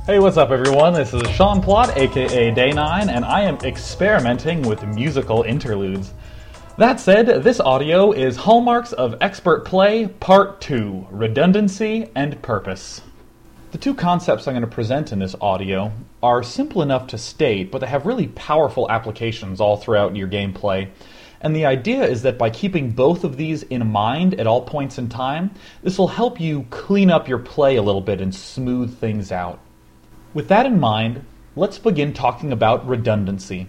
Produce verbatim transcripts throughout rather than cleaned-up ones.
Hey, what's up everyone? This is Sean Plott, aka Day nine, and I am experimenting with musical interludes. That said, this audio is Hallmarks of Expert Play Part two, Redundancy and Purpose. The two concepts I'm going to present in this audio are simple enough to state, but they have really powerful applications all throughout your gameplay. And the idea is that by keeping both of these in mind at all points in time, this will help you clean up your play a little bit and smooth things out. With that in mind, let's begin talking about redundancy.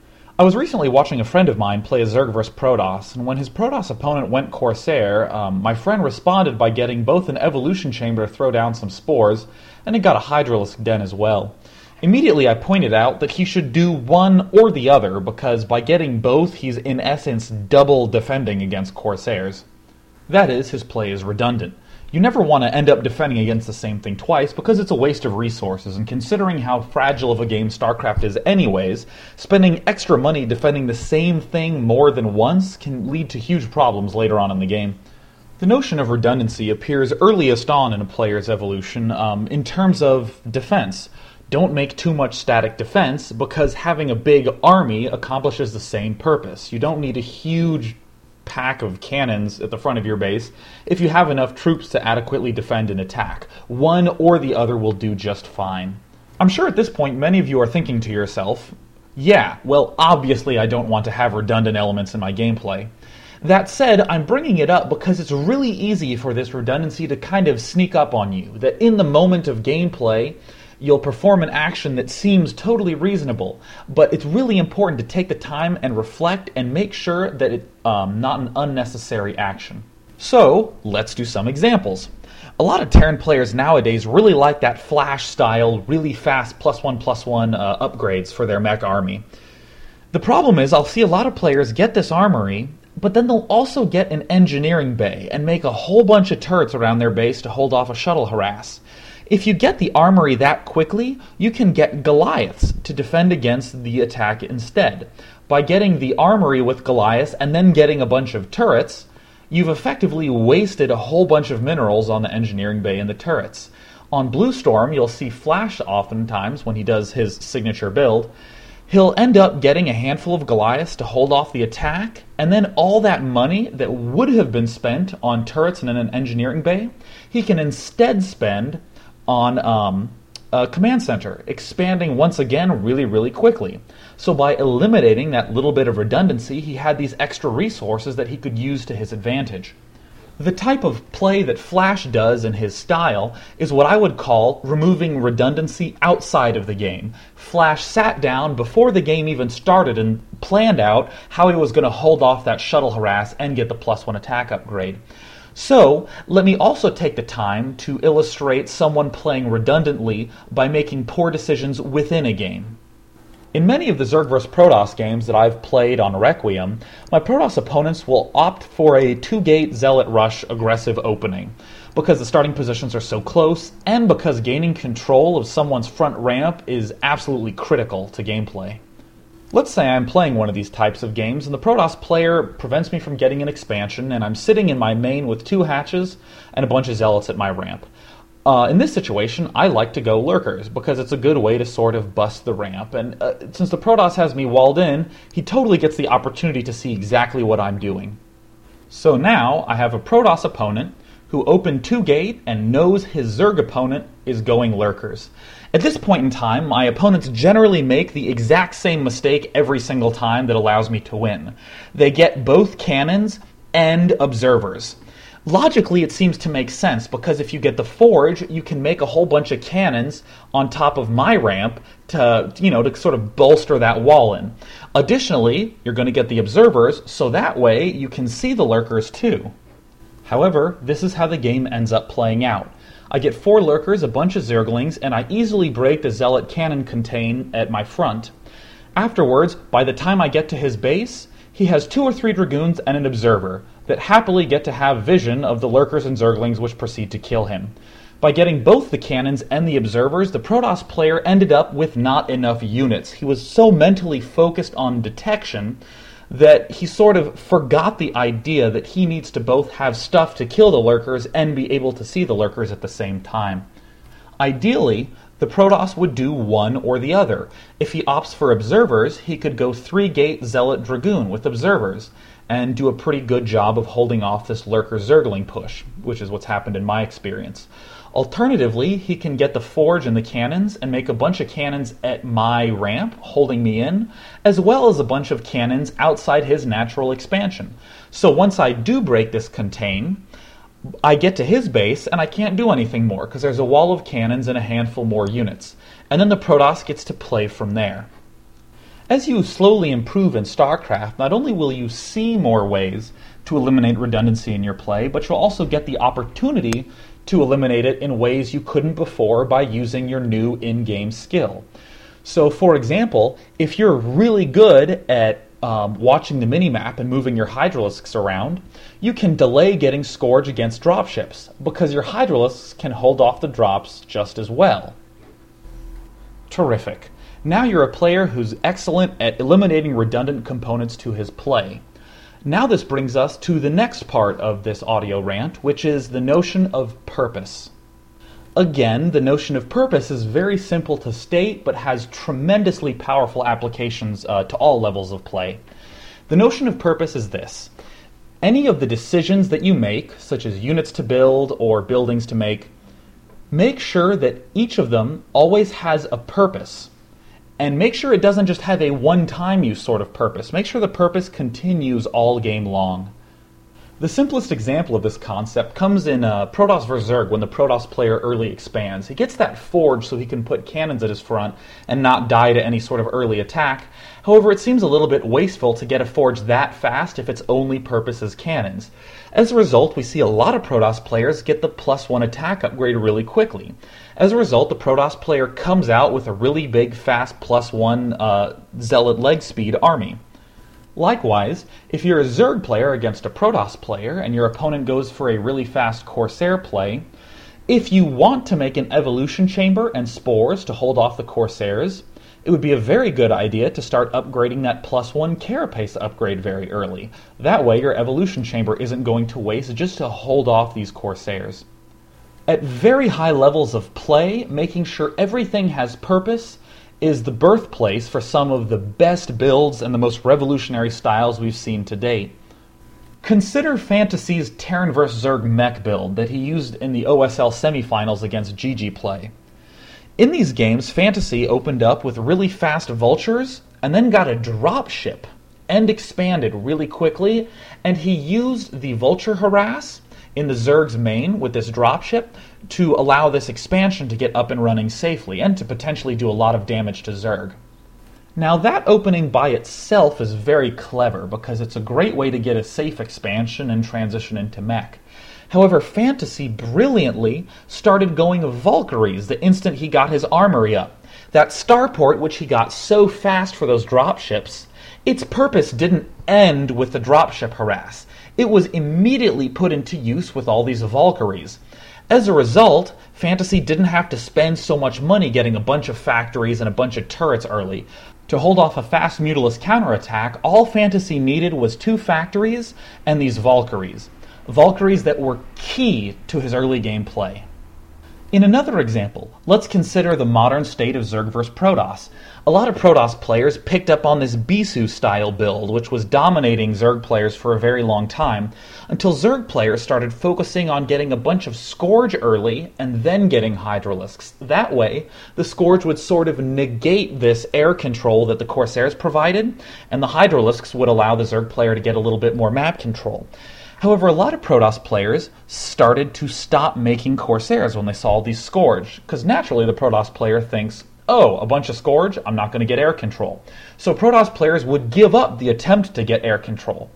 I was recently watching a friend of mine play a Zerg versus. Protoss, and when his Protoss opponent went Corsair, um, my friend responded by getting both an Evolution Chamber to throw down some spores, and he got a Hydralisk Den as well. Immediately I pointed out that he should do one or the other, because by getting both he's in essence double defending against Corsairs. That is, his play is redundant. You never want to end up defending against the same thing twice because it's a waste of resources, and considering how fragile of a game StarCraft is anyways, spending extra money defending the same thing more than once can lead to huge problems later on in the game. The notion of redundancy appears earliest on in a player's evolution um, in terms of defense. Don't make too much static defense because having a big army accomplishes the same purpose. You don't need a huge pack of cannons at the front of your base if you have enough troops to adequately defend an attack. One or the other will do just fine. I'm sure at this point many of you are thinking to yourself, yeah, well obviously I don't want to have redundant elements in my gameplay. That said, I'm bringing it up because it's really easy for this redundancy to kind of sneak up on you, that in the moment of gameplay you'll perform an action that seems totally reasonable, but it's really important to take the time and reflect and make sure that it's um, not an unnecessary action. So, let's do some examples. A lot of Terran players nowadays really like that Flash-style, really fast plus one plus one uh, upgrades for their mech army. The problem is I'll see a lot of players get this armory, but then they'll also get an engineering bay and make a whole bunch of turrets around their base to hold off a shuttle harass. If you get the armory that quickly, you can get Goliaths to defend against the attack instead. By getting the armory with Goliaths and then getting a bunch of turrets, you've effectively wasted a whole bunch of minerals on the engineering bay and the turrets. On Bluestorm, you'll see Flash oftentimes when he does his signature build. He'll end up getting a handful of Goliaths to hold off the attack, and then all that money that would have been spent on turrets and an engineering bay, he can instead spend on um, a command center, expanding once again really, really quickly. So by eliminating that little bit of redundancy, he had these extra resources that he could use to his advantage. The type of play that Flash does in his style is what I would call removing redundancy outside of the game. Flash sat down before the game even started and planned out how he was going to hold off that shuttle harass and get the plus one attack upgrade. So, let me also take the time to illustrate someone playing redundantly by making poor decisions within a game. In many of the Zerg versus. Protoss games that I've played on Requiem, my Protoss opponents will opt for a two-gate Zealot Rush aggressive opening, because the starting positions are so close, and because gaining control of someone's front ramp is absolutely critical to gameplay. Let's say I'm playing one of these types of games and the Protoss player prevents me from getting an expansion and I'm sitting in my main with two hatches and a bunch of zealots at my ramp. Uh, in this situation, I like to go Lurkers because it's a good way to sort of bust the ramp, and uh, since the Protoss has me walled in, he totally gets the opportunity to see exactly what I'm doing. So now I have a Protoss opponent who opened two gate and knows his Zerg opponent is going Lurkers. At this point in time, my opponents generally make the exact same mistake every single time that allows me to win. They get both cannons and observers. Logically, it seems to make sense, because if you get the Forge, you can make a whole bunch of cannons on top of my ramp to, you know, to sort of bolster that wall in. Additionally, you're going to get the observers, so that way you can see the Lurkers too. However, this is how the game ends up playing out. I get four Lurkers, a bunch of Zerglings, and I easily break the Zealot cannon contain at my front. Afterwards, by the time I get to his base, he has two or three Dragoons and an Observer that happily get to have vision of the Lurkers and Zerglings which proceed to kill him. By getting both the cannons and the Observers, the Protoss player ended up with not enough units. He was so mentally focused on detection that he sort of forgot the idea that he needs to both have stuff to kill the Lurkers and be able to see the Lurkers at the same time. Ideally, The Protoss would do one or the other. If he opts for Observers, he could go three-gate Zealot Dragoon with Observers, and do a pretty good job of holding off this Lurker Zergling push, which is what's happened in my experience. Alternatively, he can get the Forge and the cannons and make a bunch of cannons at my ramp, holding me in, as well as a bunch of cannons outside his natural expansion. So once I do break this contain, I get to his base and I can't do anything more because there's a wall of cannons and a handful more units. And then the Protoss gets to play from there. As you slowly improve in StarCraft, not only will you see more ways to eliminate redundancy in your play, but you'll also get the opportunity to eliminate it in ways you couldn't before by using your new in-game skill. So, for example, if you're really good at um, watching the minimap and moving your Hydralisks around, you can delay getting Scourge against dropships, because your Hydralisks can hold off the drops just as well. Terrific. Now you're a player who's excellent at eliminating redundant components to his play. Now this brings us to the next part of this audio rant, which is the notion of purpose. Again, the notion of purpose is very simple to state, but has tremendously powerful applications uh, to all levels of play. The notion of purpose is this. Any of the decisions that you make, such as units to build or buildings to make, make sure that each of them always has a purpose. And make sure it doesn't just have a one-time use sort of purpose. Make sure the purpose continues all game long. The simplest example of this concept comes in uh, Protoss versus. Zerg when the Protoss player early expands. He gets that Forge so he can put cannons at his front and not die to any sort of early attack. However, it seems a little bit wasteful to get a Forge that fast if its only purpose is cannons. As a result, we see a lot of Protoss players get the plus one attack upgrade really quickly. As a result, the Protoss player comes out with a really big, fast plus one uh, Zealot leg speed army. Likewise, if you're a Zerg player against a Protoss player and your opponent goes for a really fast Corsair play, if you want to make an Evolution Chamber and Spores to hold off the Corsairs, it would be a very good idea to start upgrading that plus one Carapace upgrade very early. That way your Evolution Chamber isn't going to waste just to hold off these Corsairs. At very high levels of play, making sure everything has purpose is the birthplace for some of the best builds and the most revolutionary styles we've seen to date. Consider Fantasy's Terran versus. Zerg mech build that he used in the O S L semifinals against G G Play. In these games, Fantasy opened up with really fast vultures and then got a dropship and expanded really quickly, and he used the vulture harass in the Zerg's main with this dropship to allow this expansion to get up and running safely and to potentially do a lot of damage to Zerg. Now that opening by itself is very clever because it's a great way to get a safe expansion and transition into mech. However, Fantasy brilliantly started going Valkyries the instant he got his armory up. That starport which he got so fast for those dropships, its purpose didn't end with the dropship harass. It was immediately put into use with all these Valkyries. As a result, Fantasy didn't have to spend so much money getting a bunch of factories and a bunch of turrets early. To hold off a fast Mutalisk counterattack, all Fantasy needed was two factories and these Valkyries. Valkyries that were key to his early game play. In another example, let's consider the modern state of Zerg versus. Protoss. A lot of Protoss players picked up on this Bisu-style build, which was dominating Zerg players for a very long time, until Zerg players started focusing on getting a bunch of Scourge early and then getting Hydralisks. That way, the Scourge would sort of negate this air control that the Corsairs provided, and the Hydralisks would allow the Zerg player to get a little bit more map control. However, a lot of Protoss players started to stop making Corsairs when they saw these Scourge, because naturally the Protoss player thinks, oh, a bunch of Scourge, I'm not going to get air control. So Protoss players would give up the attempt to get air control.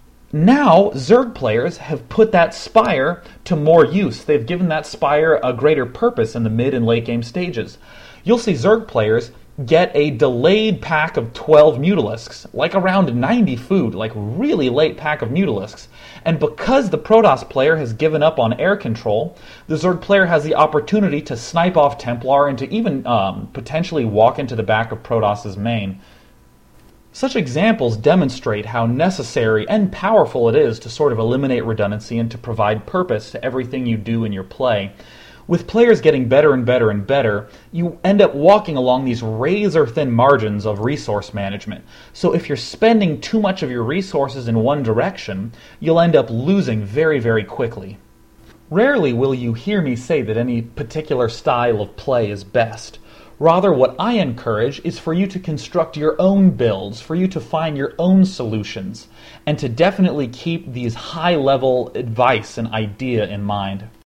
Now, Zerg players have put that Spire to more use. They've given that Spire a greater purpose in the mid and late game stages. You'll see Zerg players get a delayed pack of twelve Mutalisks, like around ninety food, like really late pack of Mutalisks. And because the Protoss player has given up on air control, the Zerg player has the opportunity to snipe off Templar and to even um, potentially walk into the back of Protoss's main. Such examples demonstrate how necessary and powerful it is to sort of eliminate redundancy and to provide purpose to everything you do in your play. With players getting better and better and better, you end up walking along these razor-thin margins of resource management. So if you're spending too much of your resources in one direction, you'll end up losing very, very quickly. Rarely will you hear me say that any particular style of play is best. Rather, what I encourage is for you to construct your own builds, for you to find your own solutions, and to definitely keep these high-level advice and idea in mind.